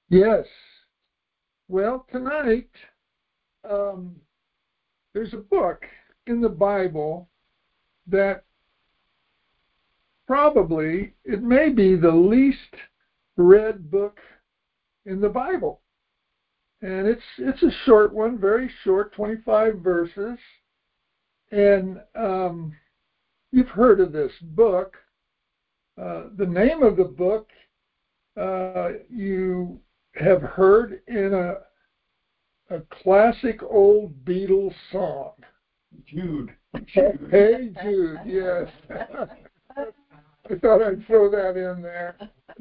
Yes. Well, tonight, um, there's a book in the Bible that probably, it may be the least read book in the Bible. And it's a short one, very short, 25 verses. And you've heard of this book. The name of the book you have heard in a classic old Beatles song. Jude. Hey Jude, yes. I thought I'd throw that in there.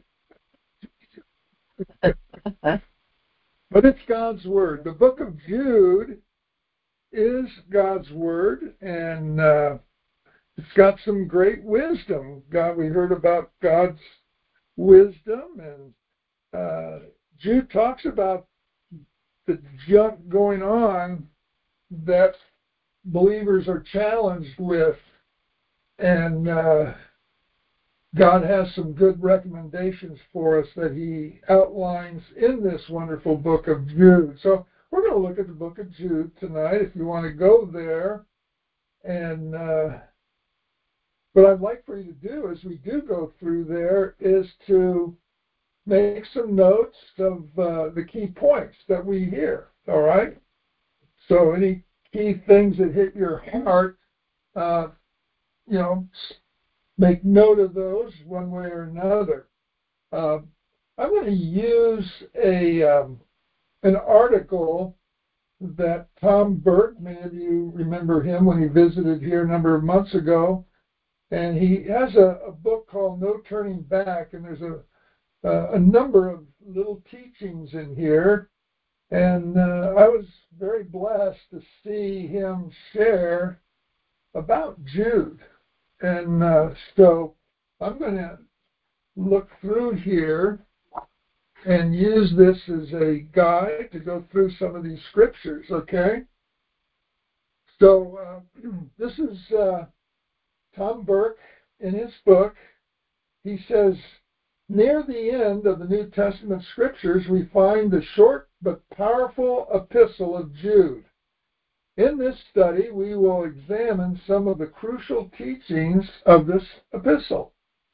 But it's God's Word. The book of Jude is God's Word, and it's got some great wisdom. We heard about God's wisdom, and Jude talks about the junk going on that believers are challenged with, and God has some good recommendations for us that he outlines in this wonderful book of Jude. So we're going to look at the book of Jude tonight if you want to go there. And what I'd like for you to do as we do go through there is to make some notes of the key points that we hear. All right? So any key things that hit your heart, uh, you know, make note of those one way or another. Uh, I'm going to use an article that Tom Burke, many of you remember him when he visited here a number of months ago, and he has a book called No Turning Back, and there's a number of little teachings in here, and I was very blessed to see him share about Jude. And so I'm going to look through here and use this as a guide to go through some of these scriptures, okay? So this is Tom Burke in his book. He says, near the end of the New Testament scriptures, we find the short but powerful epistle of Jude. In this study, we will examine some of the crucial teachings of this epistle.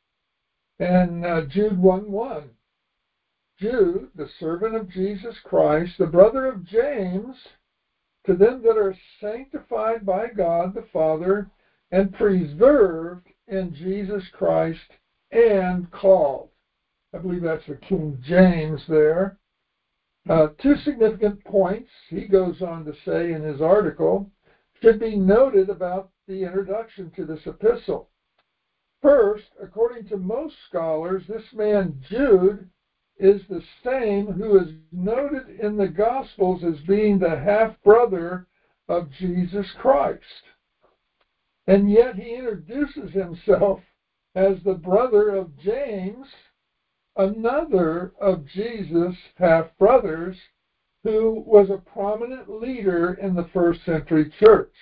And Jude 1:1. Jude, the servant of Jesus Christ, the brother of James, to them that are sanctified by God the Father and preserved in Jesus Christ and called. I believe that's the King James there. Two significant points, he goes on to say in his article, should be noted about the introduction to this epistle. First, according to most scholars, this man Jude is the same who is noted in the Gospels as being the half-brother of Jesus Christ. And yet he introduces himself as the brother of James, another of Jesus' half-brothers, who was a prominent leader in the first century church,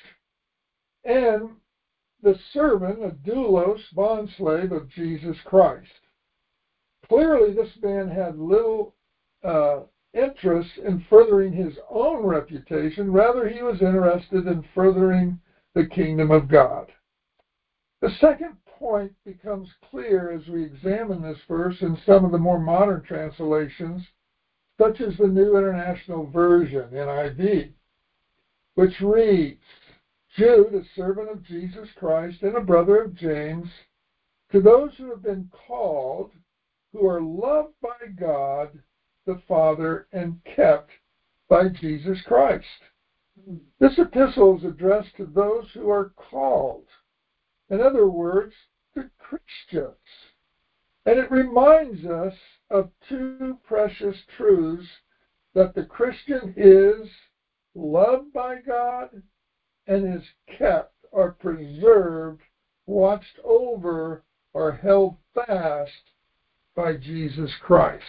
and the servant, a doulos, bondslave of Jesus Christ. Clearly, this man had little interest in furthering his own reputation. Rather, he was interested in furthering the kingdom of God. The second point becomes clear as we examine this verse in some of the more modern translations, such as the New International Version, NIV, which reads, Jude, a servant of Jesus Christ and a brother of James, to those who have been called, who are loved by God the Father and kept by Jesus Christ. This epistle is addressed to those who are called. In other words, to Christians. And it reminds us of two precious truths, that the Christian is loved by God and is kept or preserved, watched over, or held fast by Jesus Christ.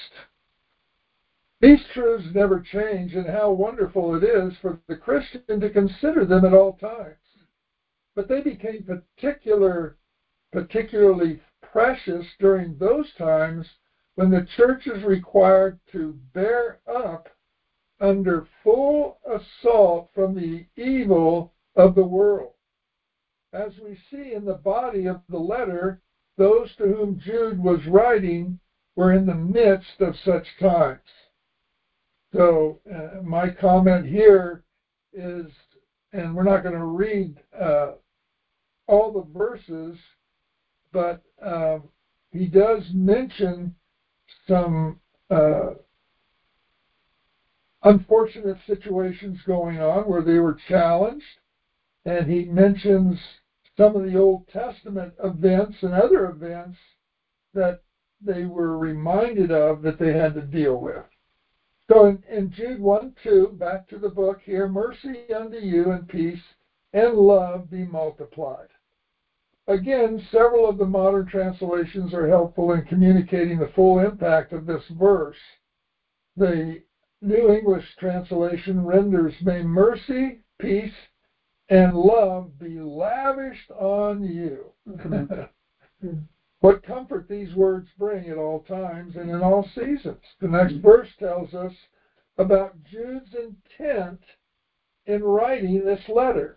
These truths never change, and how wonderful it is for the Christian to consider them at all times. But they became particularly precious during those times when the church is required to bear up under full assault from the evil of the world. As we see in the body of the letter, those to whom Jude was writing were in the midst of such times. So my comment here is, and we're not going to read all the verses, but he does mention some unfortunate situations going on where they were challenged, and he mentions some of the Old Testament events and other events that they were reminded of that they had to deal with. So in Jude 1:2, back to the book here, mercy unto you and peace and love be multiplied. Again, several of the modern translations are helpful in communicating the full impact of this verse. The New English translation renders, may mercy, peace, and love be lavished on you. What comfort these words bring at all times and in all seasons. The next verse tells us about Jude's intent in writing this letter.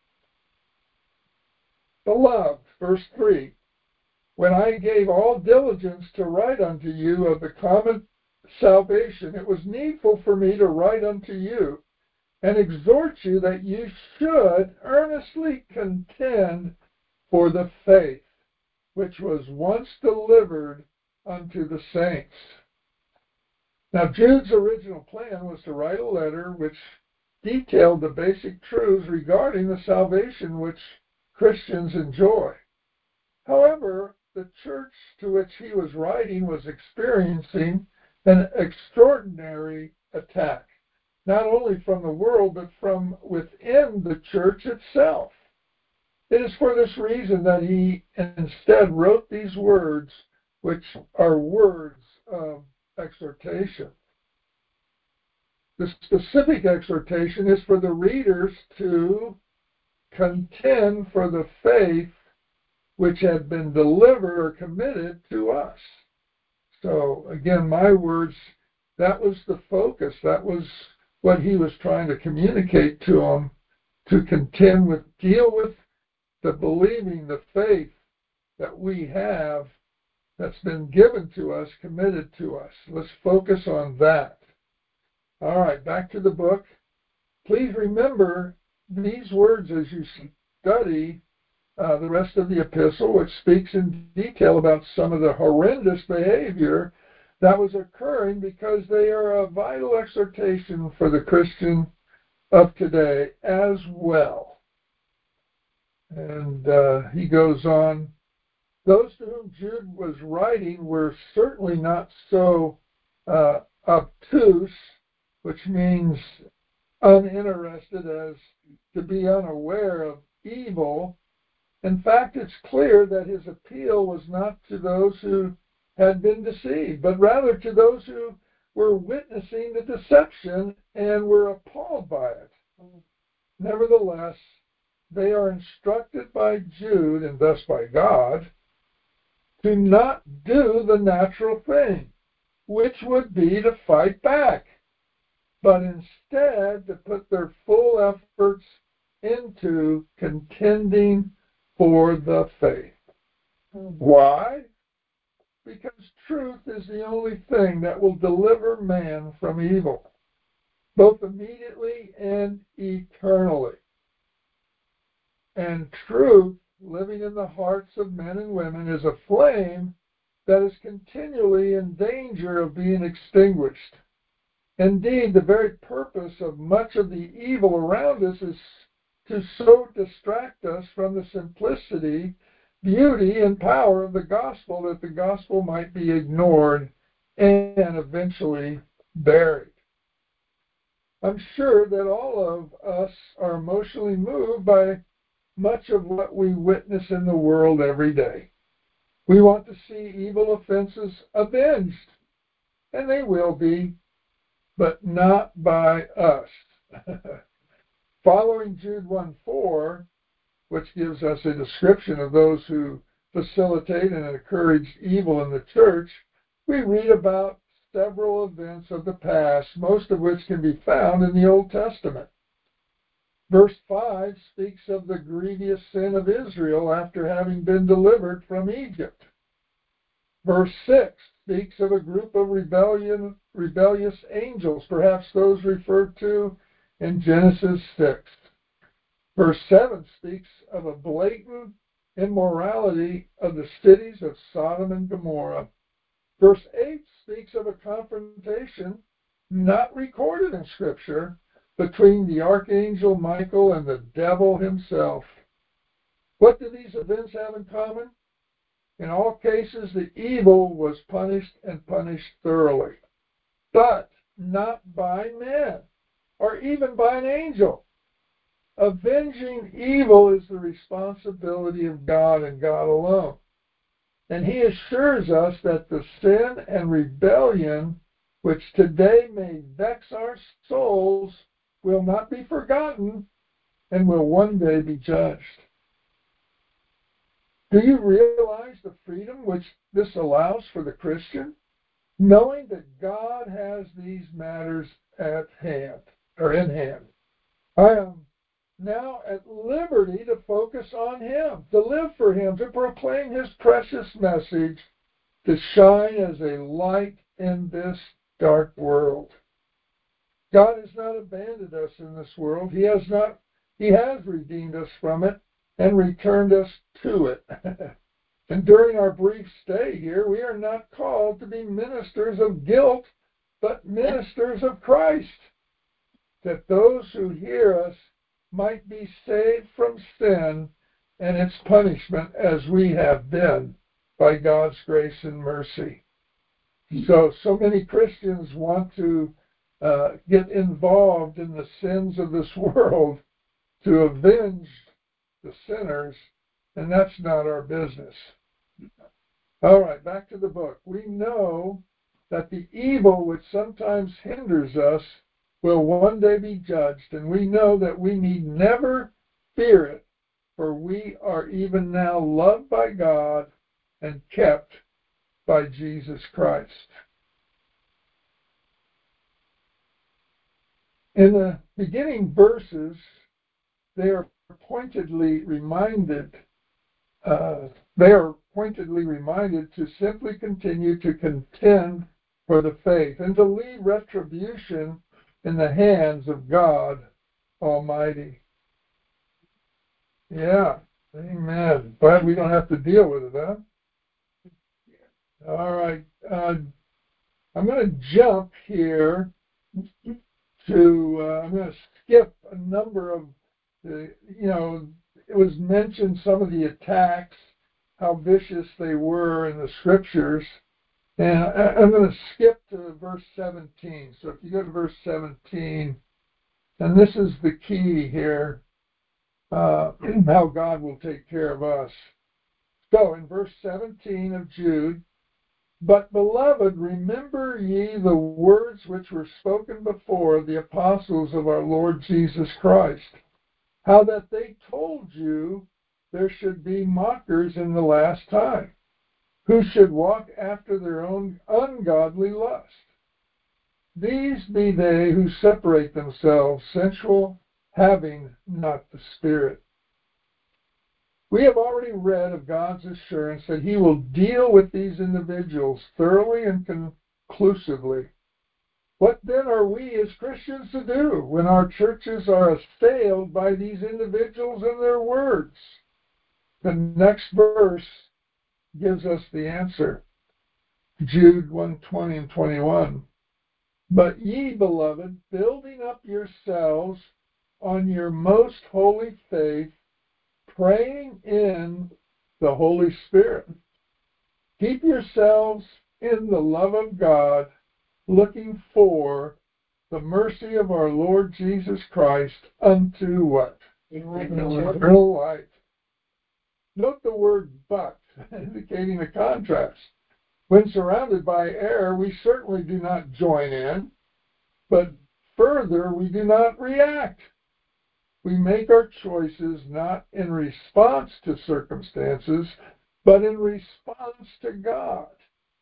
Beloved, verse 3, when I gave all diligence to write unto you of the common salvation, it was needful for me to write unto you and exhort you that you should earnestly contend for the faith which was once delivered unto the saints. Now, Jude's original plan was to write a letter which detailed the basic truths regarding the salvation which Christians enjoy. However, the church to which he was writing was experiencing an extraordinary attack, not only from the world, but from within the church itself. It is for this reason that he instead wrote these words, which are words of exhortation. The specific exhortation is for the readers to contend for the faith which had been delivered or committed to us. So, again, my words, that was the focus. That was what he was trying to communicate to them, to contend with, deal with the believing, the faith that we have that's been given to us, committed to us. Let's focus on that. All right, back to the book. Please remember these words as you study the rest of the epistle, which speaks in detail about some of the horrendous behavior that was occurring, because they are a vital exhortation for the Christian of today as well. And he goes on, those to whom Jude was writing were certainly not so obtuse, which means uninterested, as to be unaware of evil. In fact, it's clear that his appeal was not to those who had been deceived, but rather to those who were witnessing the deception and were appalled by it. Nevertheless, they are instructed by Jude, and thus by God, to not do the natural thing, which would be to fight back, but instead to put their full efforts into contending for the faith. Why? Because truth is the only thing that will deliver man from evil, both immediately and eternally. And truth, living in the hearts of men and women, is a flame that is continually in danger of being extinguished. Indeed, the very purpose of much of the evil around us is to so distract us from the simplicity, beauty, and power of the gospel that the gospel might be ignored and eventually buried. I'm sure that all of us are emotionally moved by much of what we witness in the world every day. We want to see evil offenses avenged, and they will be, but not by us. Following Jude 1:4, which gives us a description of those who facilitate and encourage evil in the church, we read about several events of the past, most of which can be found in the Old Testament. Verse 5 speaks of the grievous sin of Israel after having been delivered from Egypt. Verse 6 speaks of a group of rebellious angels, perhaps those referred to in Genesis 6. Verse 7 speaks of a blatant immorality of the cities of Sodom and Gomorrah. Verse 8 speaks of a confrontation not recorded in Scripture between the archangel Michael and the devil himself. What do these events have in common? In all cases, the evil was punished and punished thoroughly, but not by men or even by an angel. Avenging evil is the responsibility of God and God alone. And he assures us that the sin and rebellion which today may vex our souls will not be forgotten and will one day be judged. Do you realize the freedom which this allows for the Christian? Knowing that God has these matters at hand, or in hand. I am now at liberty to focus on Him, to live for Him, to proclaim His precious message, to shine as a light in this dark world. God has not abandoned us in this world. He has redeemed us from it and returned us to it. And during our brief stay here, we are not called to be ministers of guilt, but ministers of Christ, that those who hear us might be saved from sin and its punishment as we have been by God's grace and mercy. So many Christians want to get involved in the sins of this world to avenge the sinners, and that's not our business. All right, back to the book. We know that the evil which sometimes hinders us will one day be judged, and we know that we need never fear it, for we are even now loved by God and kept by Jesus Christ. In the beginning verses, they are pointedly reminded to simply continue to contend for the faith and to leave retribution in the hands of God Almighty. Yeah, amen. Glad we don't have to deal with it, huh? All right. I'm going to jump here I'm going to skip a number of it was mentioned some of the attacks, how vicious they were in the scriptures. And I'm going to skip to verse 17. So if you go to verse 17, and this is the key here, how God will take care of us. So in verse 17 of Jude, "But, beloved, remember ye the words which were spoken before the apostles of our Lord Jesus Christ, how that they told you there should be mockers in the last time, who should walk after their own ungodly lust. These be they who separate themselves, sensual, having not the Spirit." We have already read of God's assurance that He will deal with these individuals thoroughly and conclusively. What then are we as Christians to do when our churches are assailed by these individuals and their words? The next verse gives us the answer. Jude 1:20 and 21. "But ye, beloved, building up yourselves on your most holy faith, praying in the Holy Spirit. Keep yourselves in the love of God, looking for the mercy of our Lord Jesus Christ unto" what? Eternal life. Note the word "but," indicating a contrast. When surrounded by error, we certainly do not join in, but further, we do not react. We make our choices not in response to circumstances, but in response to God.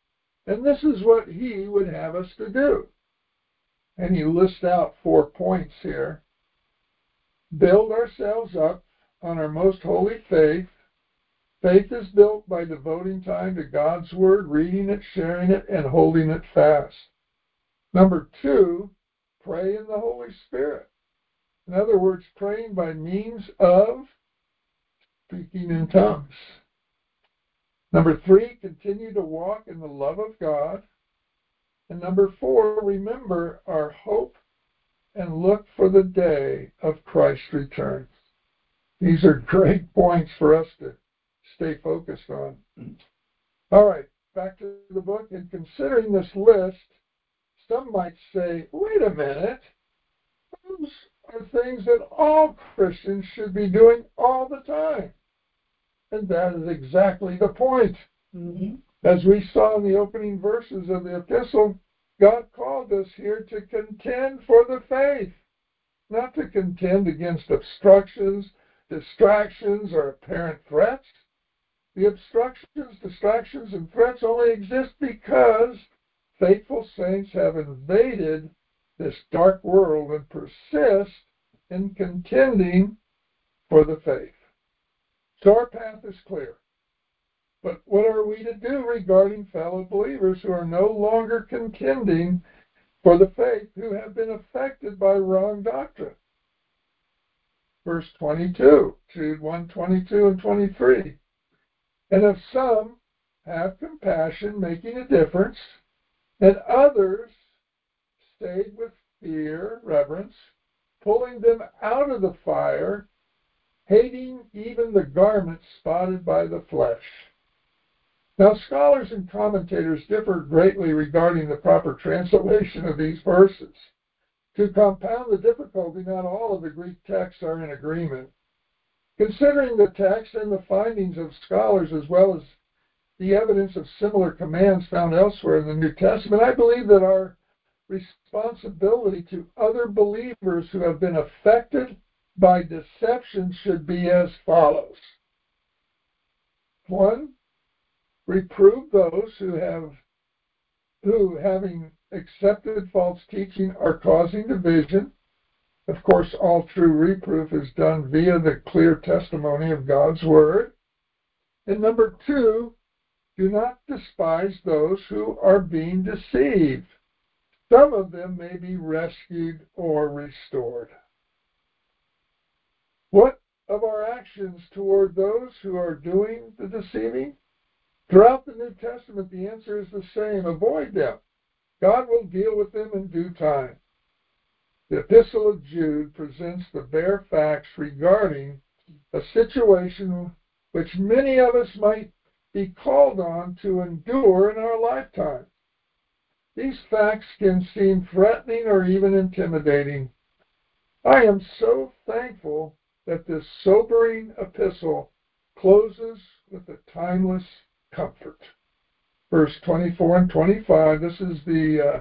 And this is what he would have us to do. And he lists out 4 points here. Build ourselves up on our most holy faith. Faith is built by devoting time to God's Word, reading it, sharing it, and holding it fast. Number 2, pray in the Holy Spirit. In other words, praying by means of speaking in tongues. Number 3, continue to walk in the love of God. And number 4, remember our hope and look for the day of Christ's return. These are great points for us to stay focused on. All right, back to the book. In considering this list, some might say, wait a minute, those are things that all Christians should be doing all the time. And that is exactly the point. Mm-hmm. As we saw in the opening verses of the epistle, God called us here to contend for the faith, not to contend against obstructions, distractions, or apparent threats. The obstructions, distractions, and threats only exist because faithful saints have invaded this dark world and persist in contending for the faith. So our path is clear. But what are we to do regarding fellow believers who are no longer contending for the faith, who have been affected by wrong doctrine? Verse 22, Jude 1, 22 and 23. And if some have compassion, making a difference, and others stayed with fear, reverence, pulling them out of the fire, hating even the garment spotted by the flesh. Now, scholars and commentators differ greatly regarding the proper translation of these verses. To compound the difficulty, not all of the Greek texts are in agreement. Considering the text and the findings of scholars as well as the evidence of similar commands found elsewhere in the New Testament, I believe that our responsibility to other believers who have been affected by deception should be as follows. 1, reprove those who, having accepted false teaching, are causing division. Of course, all true reproof is done via the clear testimony of God's Word. And number 2, do not despise those who are being deceived. Some of them may be rescued or restored. What of our actions toward those who are doing the deceiving? Throughout the New Testament, the answer is the same. Avoid them. God will deal with them in due time. The Epistle of Jude presents the bare facts regarding a situation which many of us might be called on to endure in our lifetime. These facts can seem threatening or even intimidating. I am so thankful that this sobering epistle closes with a timeless comfort. Verse 24 and 25, this is the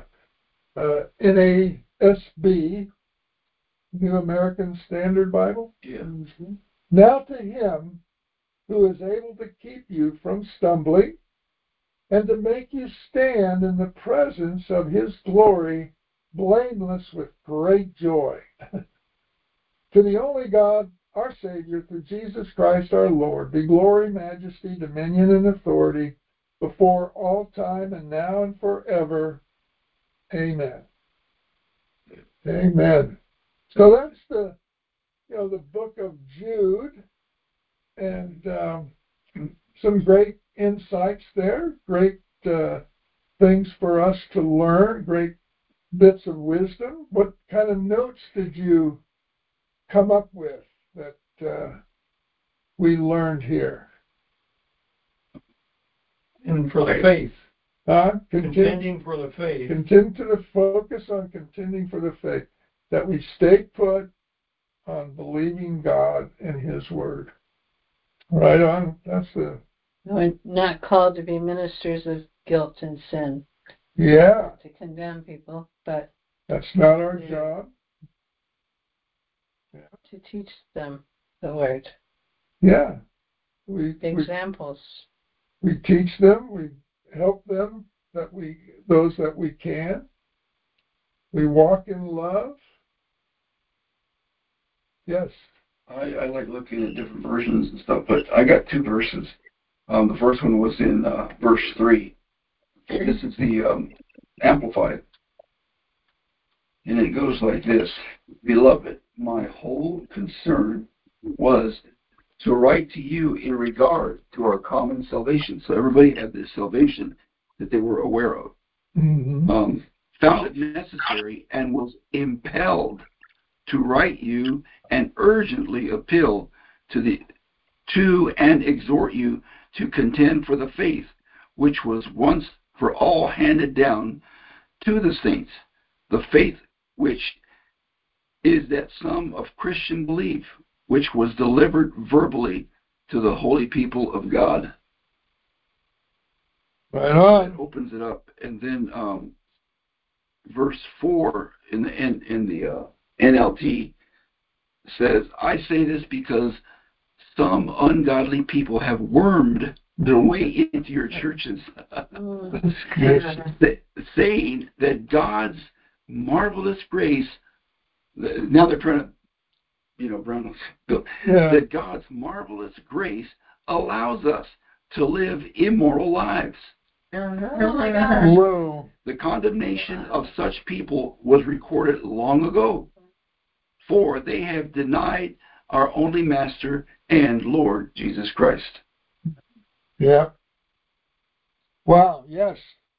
NASB, New American Standard Bible. Yeah. Mm-hmm. Now to him who is able to keep you from stumbling and to make you stand in the presence of his glory, blameless with great joy. To the only God, our Savior, through Jesus Christ our Lord, be glory, majesty, dominion, and authority before all time and now and forever. Amen. Amen. So that's the book of Jude, and some great insights there, great things for us to learn, great bits of wisdom. What kind of notes did you come up with that we learned here? And for the faith. Contending for the faith. Continue to focus on contending for the faith, that we stay put on believing God and His Word. Right on. That's the... We're not called to be ministers of guilt and sin. Yeah. To condemn people, but... That's not our job. Yeah. To teach them the Word. Yeah. Examples. We teach them, we help them those that we can. We walk in love. Yes. I like looking at different versions and stuff, but I got two verses. The first one was in verse 3. This is the Amplified. And it goes like this. Beloved, my whole concern was to write to you in regard to our common salvation. So everybody had this salvation that they were aware of. Mm-hmm. Found it necessary and was impelled to write you and urgently appeal to and exhort you to contend for the faith which was once for all handed down to the saints, the faith which is that sum of Christian belief which was delivered verbally to the holy people of God. Right on. It opens it up, and then verse 4 in the NLT says, I say this because some ungodly people have wormed their way into your churches, saying that God's marvelous grace, now they're trying to, Brown, that God's marvelous grace allows us to live immoral lives. Oh my God. Whoa. The condemnation of such people was recorded long ago, for they have denied our only Master and Lord Jesus Christ. Yeah. Wow, yes.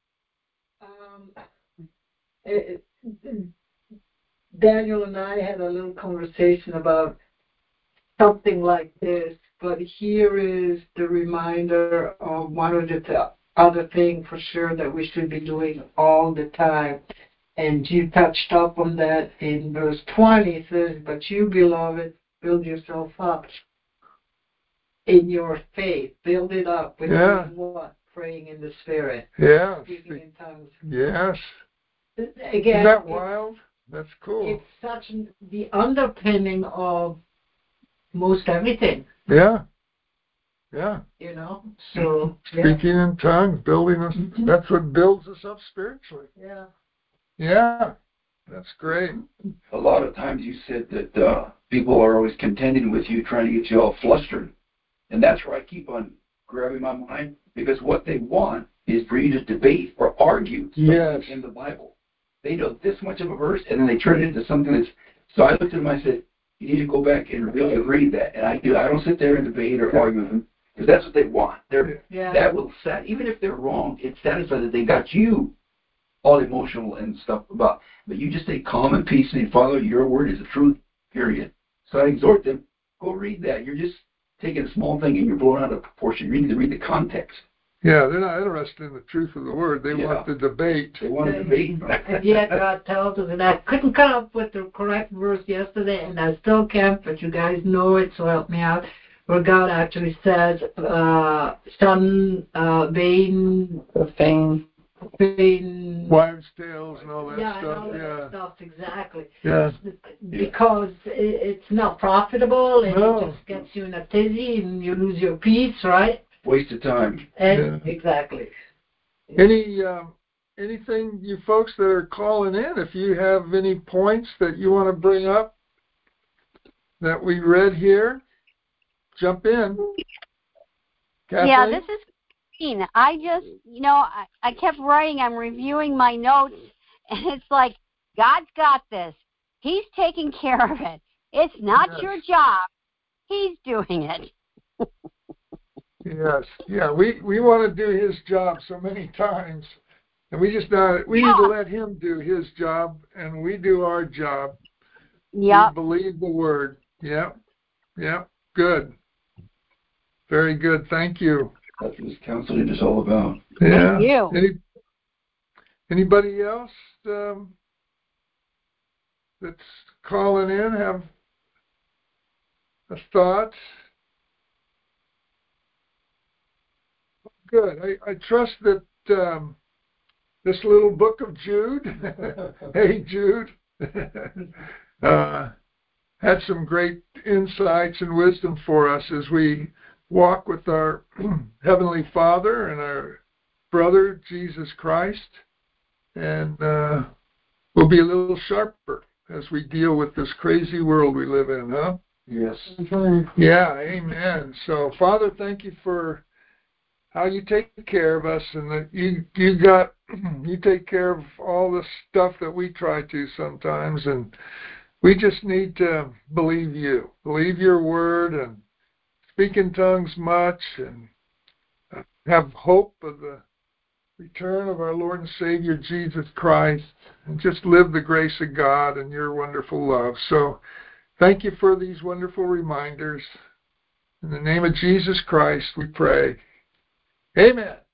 Daniel and I had a little conversation about something like this, but here is the reminder of one of the other thing for sure that we should be doing all the time. And you touched up on that in verse 20. It says, but you, beloved, build yourself up in your faith. Build it up with what? Praying in the Spirit. Yes. Speaking in tongues. Yes. Again, isn't that wild? That's cool. It's such the underpinning of most everything. Yeah. Yeah. So speaking in tongues, building us. Mm-hmm. That's what builds us up spiritually. Yeah. Yeah. That's great. A lot of times you said that people are always contending with you, trying to get you all flustered. And that's where I keep on grabbing my mind, because what they want is for you to debate or argue something in the Bible. They know this much of a verse, and then they turn it into something that's... So I looked at them and I said, you need to go back and really read that. And I don't sit there and debate or argue with them, because that's what they want. That will even if they're wrong, it's satisfied that they got you all emotional and stuff about. But you just stay calm and peace and follow your word is the truth, period. So I exhort them, go read that. You're just taking a small thing and you're blowing out of proportion. You need to read the context. Yeah, they're not interested in the truth of the word. They want the debate. They want to debate. And yet God tells us, and I couldn't come up with the correct verse yesterday, and I still can't, but you guys know it, so help me out, where God actually says, vain, wives' tales and all that stuff. And all that stuff, exactly. Yeah. Because it's not profitable, and it just gets you in a tizzy, and you lose your peace, right? Waste of time. Exactly. Anything, you folks that are calling in, if you have any points that you want to bring up that we read here, jump in. Kathleen? Yeah, this is Christine. I just, I kept writing, I'm reviewing my notes, and it's like, God's got this. He's taking care of it. It's not your job. He's doing it. Yes. Yeah, we want to do his job so many times. And we just we need to let him do his job, and we do our job. Yeah. We believe the word. Yep. Yep. Good. Very good. Thank you. That's what this counseling is all about. Yeah. Thank you. Anybody else that's calling in have a thought? Good. I trust that this little book of Jude, hey Jude, had some great insights and wisdom for us as we walk with our Heavenly Father and our brother, Jesus Christ, and we'll be a little sharper as we deal with this crazy world we live in, huh? Yes. Yeah, amen. So, Father, thank you for how you take care of us, and that you take care of all the stuff that we try to sometimes, and we just need to believe you, believe your word, and speak in tongues much, and have hope of the return of our Lord and Savior Jesus Christ, and just live the grace of God and your wonderful love. So thank you for these wonderful reminders. In the name of Jesus Christ we pray. Amen.